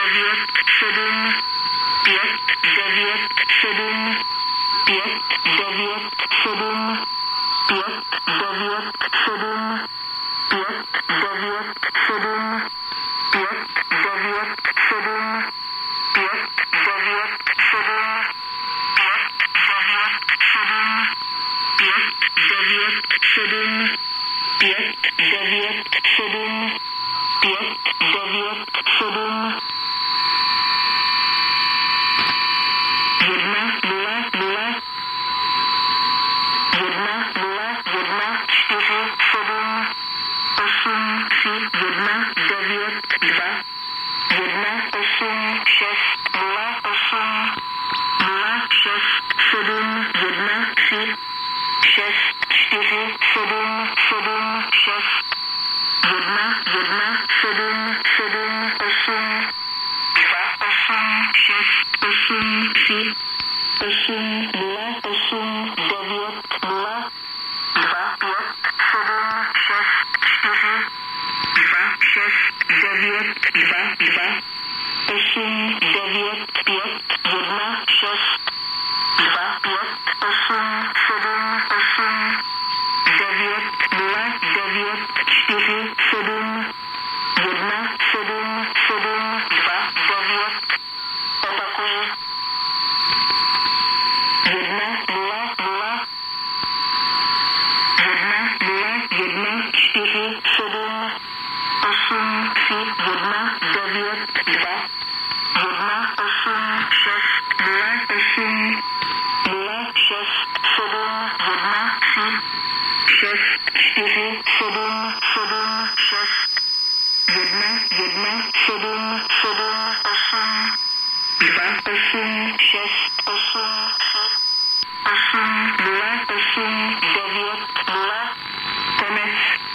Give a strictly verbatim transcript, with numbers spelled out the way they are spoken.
devět, sedm, pět, devět, sedm, pět, devět, sedm, pět, devět, sedm, pět, devět, sedm, pět, devět, sedm, pět, devět, sedm, pět, devět, sedm, pět, devět, sedm, pět, devět, sedm, pět, devět, sedm, jedna, nula, nula, jedna, nula, jedna, čtyři, sedm, osm, tři, jedna, devět, dva, jedna, osm, šest, nula, osm, nula, šest, sedm, jedna, tři, šest, čtyři, sedm, sedm, šest, jedna, jedna, sedm, sedm, osm, dva, osm, šest, osm, tři, osm, nula, osm, devět, nula, dva, pět, sedm, šest, čtyři, dva, šest, devět, dva, dva, osm, devět, pět, jedna, šest, dva, pět, osm, sedm, osm, devět, nula, devět, čtyři, sedm, jedna, sedm, sedm, dva, devět, opakuji, jedna, nula, nula, jedna, nula, jedna, čtyři, sedm, osm, tři, jedna, devět, dva, jedna, osm, šest, nula, osm, nula, šest, sedm, jedna, tři, šest, čtyři, sedm, sedm, šest, jedna, jedna, sedm, sedm, osm, dva, osm, šest, osm, tři, osm, nula, osm, devět, nula, konec.